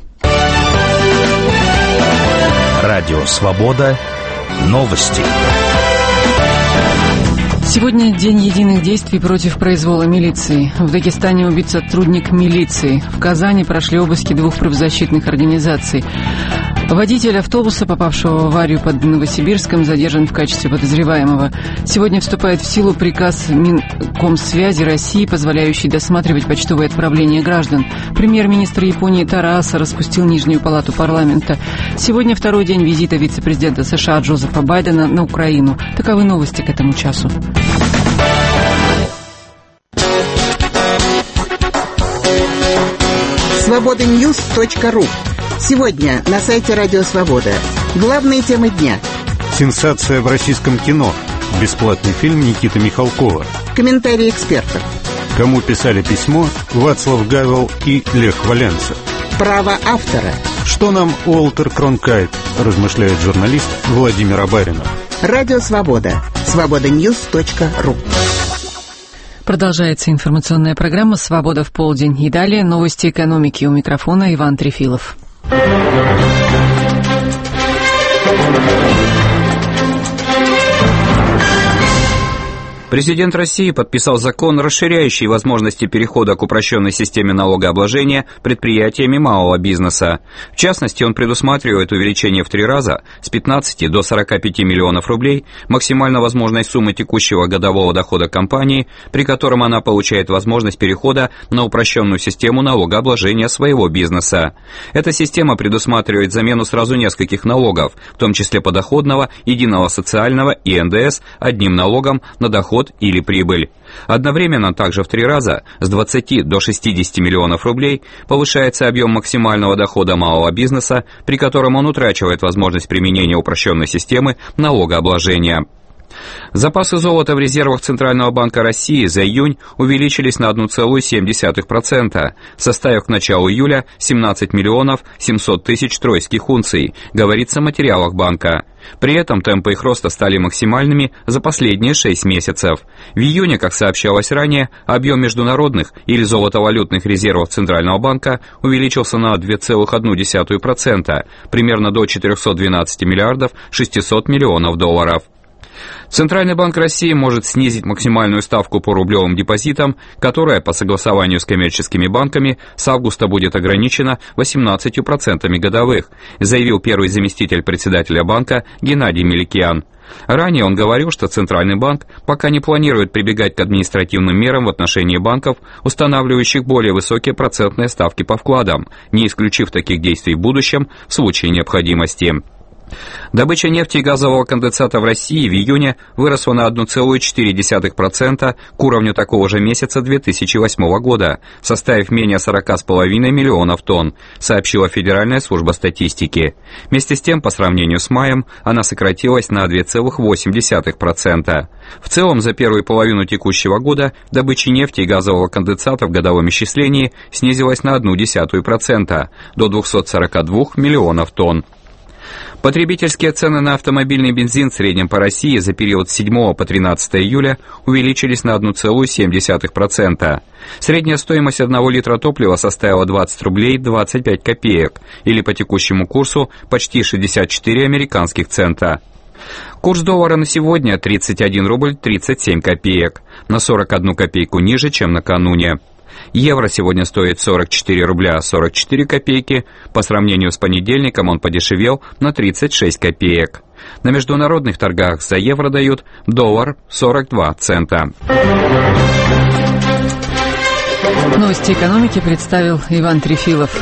Speaker 12: Радио «Свобода». Новости.
Speaker 1: Сегодня день единых действий против произвола милиции. В Дагестане убит сотрудник милиции. В Казани прошли обыски двух правозащитных организаций. Водитель автобуса, попавшего в аварию под Новосибирском, задержан в качестве подозреваемого. Сегодня вступает в силу приказ Минкомсвязи России, позволяющий досматривать почтовые отправления граждан. Премьер-министр Японии Таро Асо распустил Нижнюю палату парламента. Сегодня второй день визита вице-президента США Джозефа Байдена на Украину. Таковы новости к этому часу.
Speaker 3: свобода ньюс точка ру. Сегодня на сайте Радио Свобода. Главные темы дня.
Speaker 4: Сенсация в российском кино. Бесплатный фильм Никиты Михалкова.
Speaker 3: Комментарии экспертов.
Speaker 4: Кому писали письмо Вацлав Гавел и Лех Валенса.
Speaker 3: Право автора.
Speaker 4: Что нам Уолтер Кронкайт, размышляет журналист Владимир Абаринов.
Speaker 3: Радио Свобода. свобода ньюс точка ру.
Speaker 1: Продолжается информационная программа «Свобода в полдень». И далее новости экономики. У микрофона Иван Трефилов.
Speaker 5: Президент России подписал закон, расширяющий возможности перехода к упрощенной системе налогообложения предприятиями малого бизнеса. В частности, он предусматривает увеличение в три раза с пятнадцати до сорока пяти миллионов рублей максимально возможной суммы текущего годового дохода компании, при котором она получает возможность перехода на упрощенную систему налогообложения своего бизнеса. Эта система предусматривает замену сразу нескольких налогов, в том числе подоходного, единого социального и эн дэ эс, одним налогом на доход или прибыль. Одновременно также в три раза, с двадцати до шестидесяти миллионов рублей, повышается объем максимального дохода малого бизнеса, при котором он утрачивает возможность применения упрощенной системы налогообложения. Запасы золота в резервах Центрального банка России за июнь увеличились на одна целая семь десятых процента, составив к началу июля семнадцать миллионов семьсот тысяч тройских унций, говорится в материалах банка. При этом темпы их роста стали максимальными за последние шесть месяцев. В июне, как сообщалось ранее, объем международных или золотовалютных резервов Центрального банка увеличился на две целых одну десятую процента, примерно до четырехсот двенадцати миллиардов шестисот миллионов долларов. Центральный банк России может снизить максимальную ставку по рублевым депозитам, которая по согласованию с коммерческими банками с августа будет ограничена восемнадцатью процентами годовых, заявил первый заместитель председателя банка Геннадий Меликиан. Ранее он говорил, что Центральный банк пока не планирует прибегать к административным мерам в отношении банков, устанавливающих более высокие процентные ставки по вкладам, не исключив таких действий в будущем в случае необходимости. Добыча нефти и газового конденсата в России в июне выросла на одна целая четыре десятых процента к уровню такого же месяца две тысячи восьмого года, составив менее сорока с половиной миллионов тонн, сообщила Федеральная служба статистики. Вместе с тем, по сравнению с маем, она сократилась на две целых восемь десятых процента. В целом, за первую половину текущего года добыча нефти и газового конденсата в годовом исчислении снизилась на одну десятую процента, до двухсот сорока двух миллионов тонн. Потребительские цены на автомобильный бензин в среднем по России за период с седьмого по тринадцатое июля увеличились на одна целая семь десятых процента. Средняя стоимость одного литра топлива составила двадцать рублей двадцать пять копеек, или по текущему курсу почти шестьдесят четыре американских цента. Курс доллара на сегодня тридцать один рубль тридцать семь копеек, на сорок одну копейку ниже, чем накануне. Евро сегодня стоит сорок четыре рубля сорок четыре копейки, по сравнению с понедельником он подешевел на тридцать шесть копеек. На международных торгах за евро дают доллар сорок два цента.
Speaker 1: Новости экономики представил Иван Трефилов.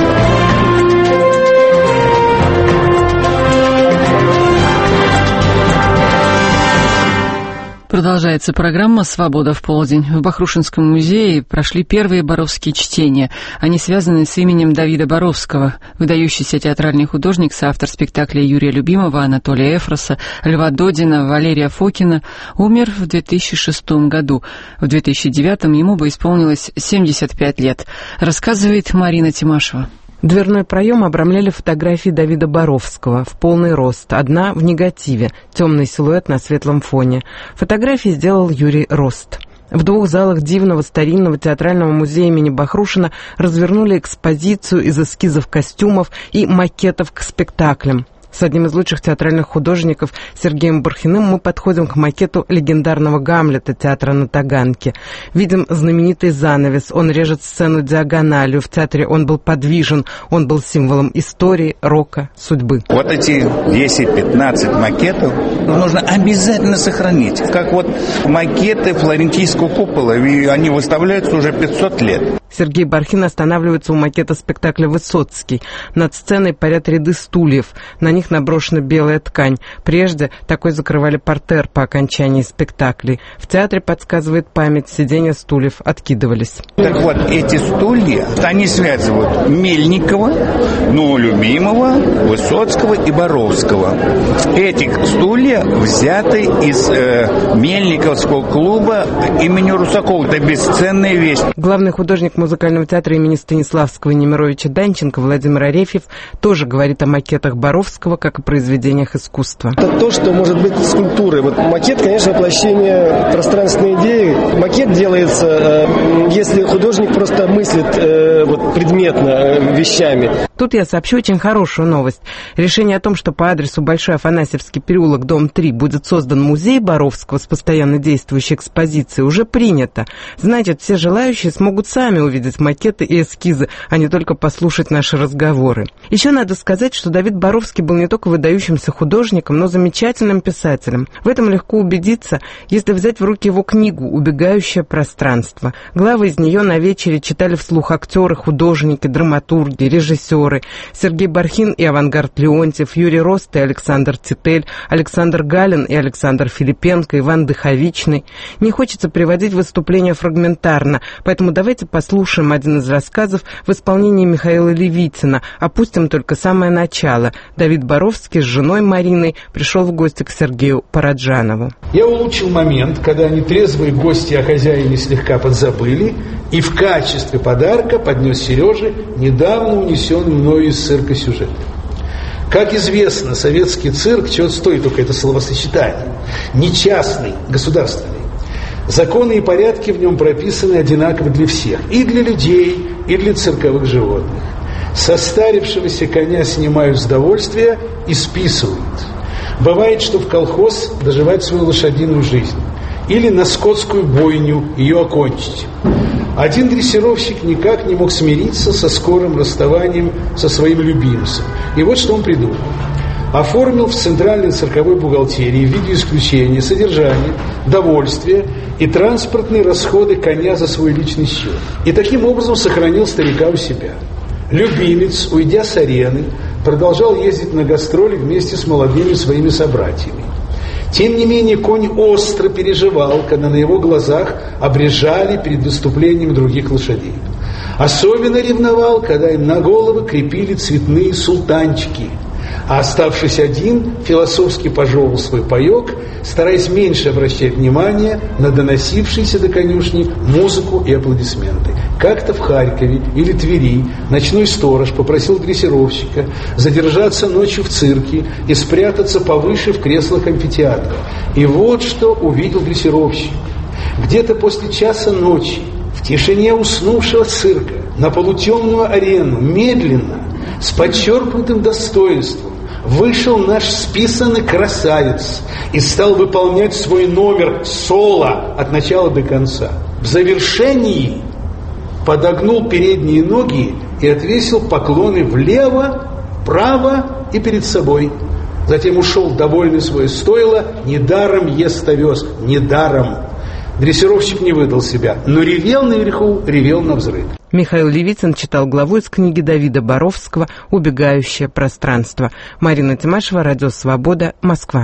Speaker 1: Продолжается программа «Свобода в полдень». В Бахрушинском музее прошли первые боровские чтения. Они связаны с именем Давида Боровского. Выдающийся театральный художник, соавтор спектаклей Юрия Любимова, Анатолия Эфроса, Льва Додина, Валерия Фокина умер в две тысячи шестом году. В две тысячи девятом ему бы исполнилось семьдесят пять лет. Рассказывает Марина Тимашева.
Speaker 6: Дверной проем обрамляли фотографии Давида Боровского в полный рост, одна в негативе, темный силуэт на светлом фоне. Фотографии сделал Юрий Рост. В двух залах дивного старинного театрального музея имени Бахрушина развернули экспозицию из эскизов костюмов и макетов к спектаклям. С одним из лучших театральных художников Сергеем Бархиным мы подходим к макету легендарного Гамлета театра на Таганке. Видим знаменитый занавес, он режет сцену диагональю. В театре он был подвижен, он был символом истории, рока, судьбы.
Speaker 7: Вот эти десять-пятнадцать макетов нужно обязательно сохранить. Как вот макеты флорентийского купола, и они выставляются уже пятьсот лет.
Speaker 6: Сергей Бархин останавливается у макета спектакля «Высоцкий». Над сценой парят ряды стульев. На них наброшена белая ткань. Прежде такой закрывали портер по окончании спектаклей. В театре, подсказывает память, сиденья стульев откидывались.
Speaker 7: Так вот, эти стулья, они связывают Мельникова, ну, Любимова, Высоцкого и Боровского. Эти стулья взяты из э, Мельниковского клуба имени Русакова. Это бесценная вещь.
Speaker 6: Главный художник музыкального театра имени Станиславского и Немировича Данченко Владимир Арефьев тоже говорит о макетах Боровского как о произведениях искусства.
Speaker 8: Это то, что может быть скульптурой. Вот макет, конечно, воплощение пространственной идеи. Макет делается, если художник просто мыслит вот, предметно вещами.
Speaker 6: Тут я сообщу очень хорошую новость. Решение о том, что по адресу Большой Афанасьевский переулок, дом три, будет создан музей Боровского с постоянно действующей экспозицией, уже принято. Значит, все желающие смогут сами увидеть макеты и эскизы, а не только послушать наши разговоры. Еще надо сказать, что Давид Боровский был не только выдающимся художником, но замечательным писателем. В этом легко убедиться, если взять в руки его книгу «Убегающее пространство». Главы из нее на вечере читали вслух актеры, художники, драматурги, режиссеры. Сергей Бархин и Авангард Леонтьев, Юрий Рост и Александр Титель, Александр Галин и Александр Филипенко, Иван Дыховичный. Не хочется приводить выступления фрагментарно, поэтому давайте послушаем один из рассказов в исполнении Михаила Левитина. Опустим только самое начало. Давид Боровский с женой Мариной пришел в гости к Сергею Параджанову.
Speaker 28: Я улучшил момент, когда нетрезвые гости о хозяине слегка подзабыли, и в качестве подарка поднес Сереже недавно унесенный мною из цирка сюжет. Как известно, советский цирк, чего стоит только это словосочетание, не частный, государственный. Законы и порядки в нем прописаны одинаково для всех, и для людей, и для цирковых животных. Состарившегося коня снимают с довольствия и списывают. Бывает, что в колхоз доживать свою лошадиную жизнь, или на скотскую бойню ее окончить. Один дрессировщик никак не мог смириться со скорым расставанием со своим любимцем. И вот что он придумал. Оформил в центральной цирковой бухгалтерии в виде исключения содержание, довольствие и транспортные расходы коня за свой личный счет. И таким образом сохранил старика у себя. Любимец, уйдя с арены, продолжал ездить на гастроли вместе с молодыми своими собратьями. Тем не менее, конь остро переживал, когда на его глазах обрежали перед выступлением других лошадей. Особенно ревновал, когда им на головы крепили цветные султанчики.
Speaker 9: А оставшись один, философски пожевывал свой паек, стараясь меньше обращать внимание на доносившиеся до конюшни музыку и аплодисменты. Как-то в Харькове или Твери ночной сторож попросил дрессировщика задержаться ночью в цирке и спрятаться повыше в креслах амфитеатра. И вот что увидел дрессировщик. Где-то после часа ночи, в тишине уснувшего цирка, на полутемную арену, медленно, с подчеркнутым достоинством, вышел наш списанный красавец и стал выполнять свой номер соло от начала до конца. В завершении подогнул передние ноги и отвесил поклоны влево, вправо и перед собой. Затем ушел довольный свое стойло, недаром ест овес, недаром. Дрессировщик не выдал себя, но ревел наверху, ревел навзрыд.
Speaker 6: Михаил Левицын читал главу из книги Давида Боровского «Убегающее пространство». Марина Тимашева, Радио Свобода, Москва.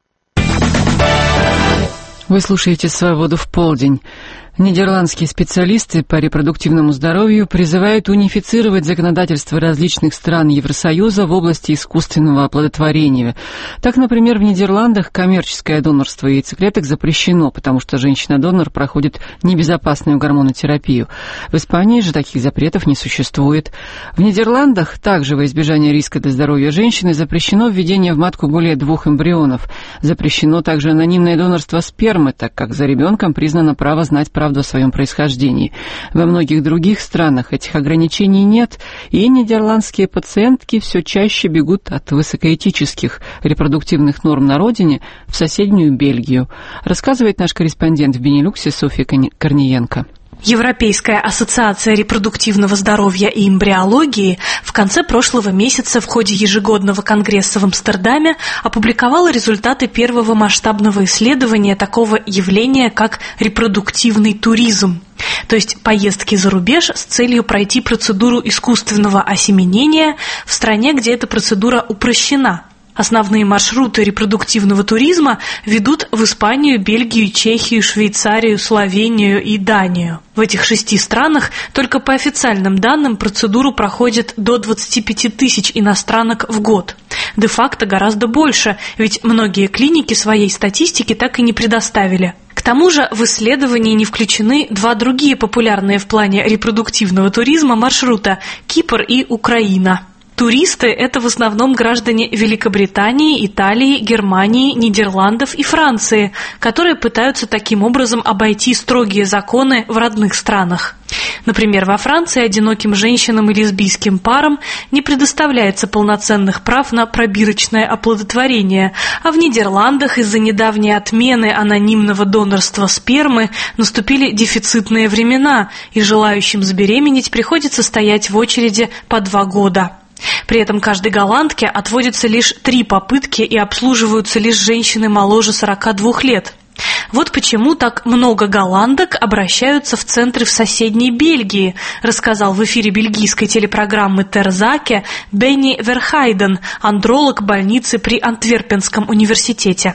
Speaker 1: Вы слушаете «Свободу в полдень». Нидерландские специалисты по репродуктивному здоровью призывают унифицировать законодательство различных стран Евросоюза в области искусственного оплодотворения. Так, например, в Нидерландах коммерческое донорство яйцеклеток запрещено, потому что женщина-донор проходит небезопасную гормонотерапию. В Испании же таких запретов не существует. В Нидерландах также во избежание риска для здоровья женщины запрещено введение в матку более двух эмбрионов. Запрещено также анонимное донорство спермы, так как за ребенком признано право знать правду о своем происхождении. Во многих других странах этих ограничений нет, и нидерландские пациентки все чаще бегут от высокоэтических репродуктивных норм на родине в соседнюю Бельгию, рассказывает наш корреспондент в Бенилюксе Софья Корниенко.
Speaker 10: Европейская ассоциация репродуктивного здоровья и эмбриологии в конце прошлого месяца в ходе ежегодного конгресса в Амстердаме опубликовала результаты первого масштабного исследования такого явления, как репродуктивный туризм. То есть поездки за рубеж с целью пройти процедуру искусственного осеменения в стране, где эта процедура упрощена. Основные маршруты репродуктивного туризма ведут в Испанию, Бельгию, Чехию, Швейцарию, Словению и Данию. В этих шести странах только по официальным данным процедуру проходит до двадцати пяти тысяч иностранок в год. Де-факто гораздо больше, ведь многие клиники своей статистики так и не предоставили. К тому же в исследовании не включены два другие популярные в плане репродуктивного туризма маршрута – Кипр и Украина. Туристы – это в основном граждане Великобритании, Италии, Германии, Нидерландов и Франции, которые пытаются таким образом обойти строгие законы в родных странах. Например, во Франции одиноким женщинам и лесбийским парам не предоставляется полноценных прав на пробирочное оплодотворение, а в Нидерландах из-за недавней отмены анонимного донорства спермы наступили дефицитные времена, и желающим забеременеть приходится стоять в очереди по два года. При этом каждой голландке отводится лишь три попытки и обслуживаются лишь женщины моложе сорока двух лет. Вот почему так много голландок обращаются в центры в соседней Бельгии, рассказал в эфире бельгийской телепрограммы «Терзаке» Бенни Верхайден, андролог больницы при Антверпенском университете.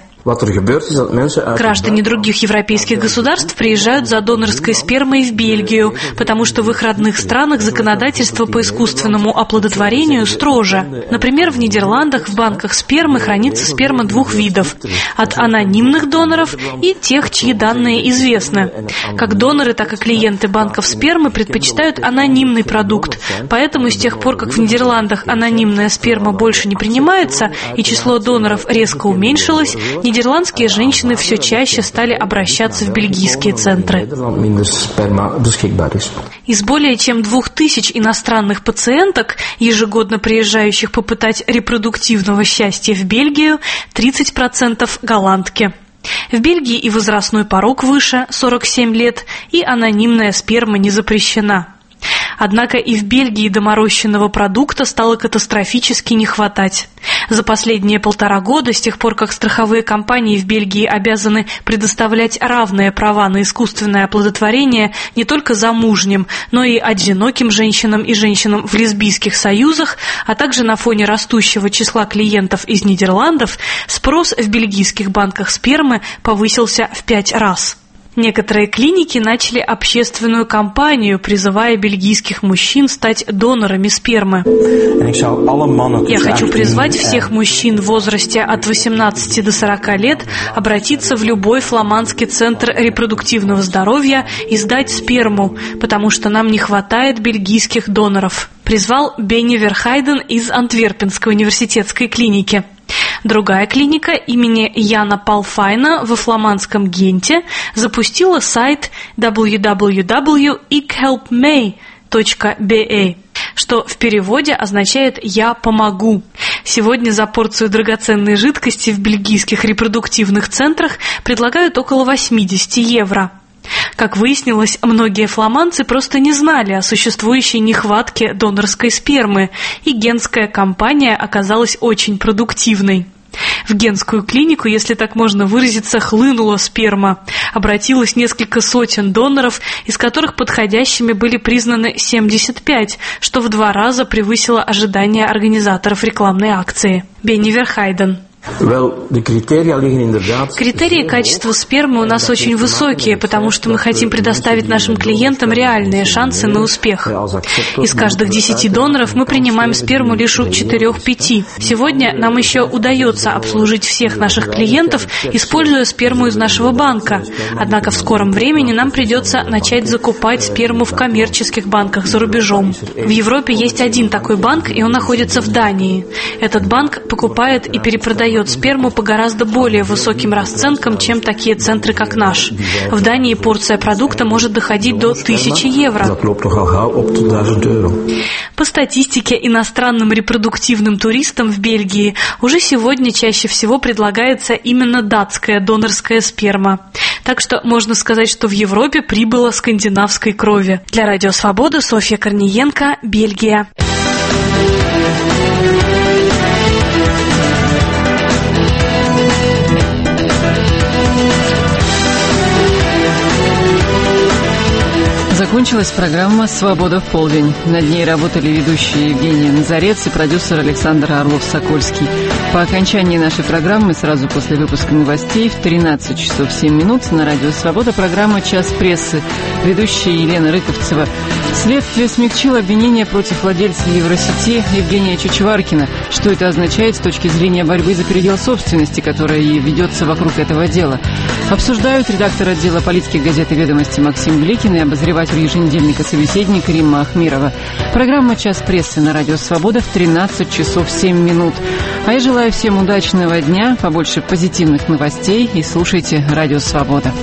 Speaker 10: Граждане других европейских государств приезжают за донорской спермой в Бельгию, потому что в их родных странах законодательство по искусственному оплодотворению строже. Например, в Нидерландах в банках спермы хранится сперма двух видов – от анонимных доноров и тех, чьи данные известны. Как доноры, так и клиенты банков спермы предпочитают анонимный продукт, поэтому с тех пор, как в Нидерландах анонимная сперма больше не принимается и число доноров резко уменьшилось, нидерландские женщины все чаще стали обращаться в бельгийские центры. Из более чем двух тысяч иностранных пациенток, ежегодно приезжающих попытать репродуктивного счастья в Бельгию, тридцать процентов голландки. В Бельгии и возрастной порог выше, сорок семь лет, и анонимная сперма не запрещена. Однако и в Бельгии доморощенного продукта стало катастрофически не хватать. За последние полтора года, с тех пор, как страховые компании в Бельгии обязаны предоставлять равные права на искусственное оплодотворение не только замужним, но и одиноким женщинам и женщинам в лесбийских союзах, а также на фоне растущего числа клиентов из Нидерландов, спрос в бельгийских банках спермы повысился в пять раз. Некоторые клиники начали общественную кампанию, призывая бельгийских мужчин стать донорами спермы. Я хочу призвать всех мужчин в возрасте от восемнадцати до сорока лет обратиться в любой фламандский центр репродуктивного здоровья и сдать сперму, потому что нам не хватает бельгийских доноров, призвал Бенни Верхайден из Антверпенской университетской клиники. Другая клиника имени Яна Палфайна во фламандском Генте запустила сайт дабл ю дабл ю дабл ю точка ик хелп мей точка би эй, что в переводе означает «я помогу». Сегодня за порцию драгоценной жидкости в бельгийских репродуктивных центрах предлагают около восемьдесят евро. Как выяснилось, многие фламандцы просто не знали о существующей нехватке донорской спермы, и генская кампания оказалась очень продуктивной. В генскую клинику, если так можно выразиться, хлынула сперма. Обратилось несколько сотен доноров, из которых подходящими были признаны семьдесят пять, что в два раза превысило ожидания организаторов рекламной акции. Бенни Верхайден. Критерии качества спермы у нас очень высокие, потому что мы хотим предоставить нашим клиентам реальные шансы на успех. Из каждых десяти доноров мы принимаем сперму лишь у четырех-пяти. Сегодня нам еще удается обслужить всех наших клиентов, используя сперму из нашего банка. Однако в скором времени нам придется начать закупать сперму в коммерческих банках за рубежом. В Европе есть один такой банк, и он находится в Дании. Этот банк покупает и перепродает сперму по гораздо более высоким расценкам, чем такие центры, как наш. В Дании порция продукта может доходить до тысячи евро. По статистике, иностранным репродуктивным туристам в Бельгии уже сегодня чаще всего предлагается именно датская донорская сперма. Так что можно сказать, что в Европе прибыло скандинавской крови. Для Радио Свобода Софья Корниенко, Бельгия.
Speaker 1: Закончилась программа «Свобода в полдень». Над ней работали ведущие Евгения Назарец и продюсер Александр Орлов-Сокольский. По окончании нашей программы, сразу после выпуска новостей, в тринадцать часов семь минут на радио «Свобода» программа «Час прессы». Ведущая Елена Рыковцева. Следствие смягчило обвинение против владельца Евросети Евгения Чичваркина. Что это означает с точки зрения борьбы за передел собственности, которая и ведется вокруг этого дела? Обсуждают редактор отдела политики газеты «Ведомости» Максим Гликин и обозреватель еженедельника «Собеседник» Римма Ахмирова. Программа «Час прессы» на радио «Свобода» в тринадцать часов семь минут. А я желаю всем удачного дня, побольше позитивных новостей и слушайте радио «Свобода».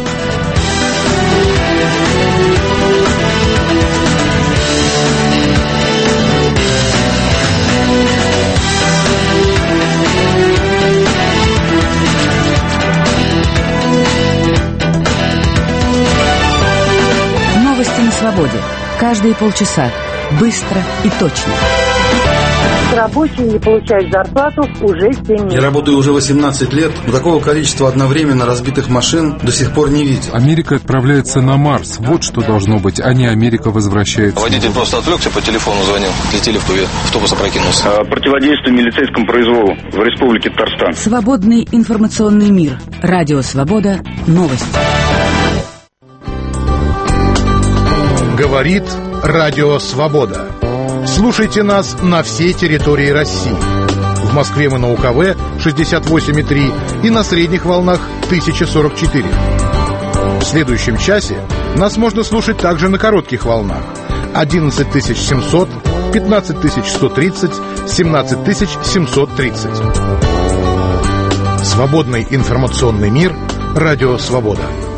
Speaker 11: Свободе. Каждые полчаса. Быстро и точно.
Speaker 13: Рабочий не получает зарплату уже семь лет.
Speaker 14: Я работаю уже восемнадцать лет, но такого количества одновременно разбитых машин до сих пор не видел.
Speaker 15: Америка отправляется на Марс. Вот что должно быть, а не Америка возвращается.
Speaker 16: Водитель просто отвлекся, по телефону звонил. Летели в Туве, автобус опрокинулся.
Speaker 17: А, противодействие милицейскому произволу в Республике Татарстан.
Speaker 11: Свободный информационный мир. Радио «Свобода». Новости.
Speaker 18: Говорит Радио Свобода. Слушайте нас на всей территории России. В Москве мы на УКВ шестьдесят восемь и три и на средних волнах тысяча сорок четыре. В следующем часе нас можно слушать также на коротких волнах одиннадцать тысяч семьсот, пятнадцать тысяч сто тридцать, семнадцать тысяч семьсот тридцать. Свободный информационный мир. Радио Свобода.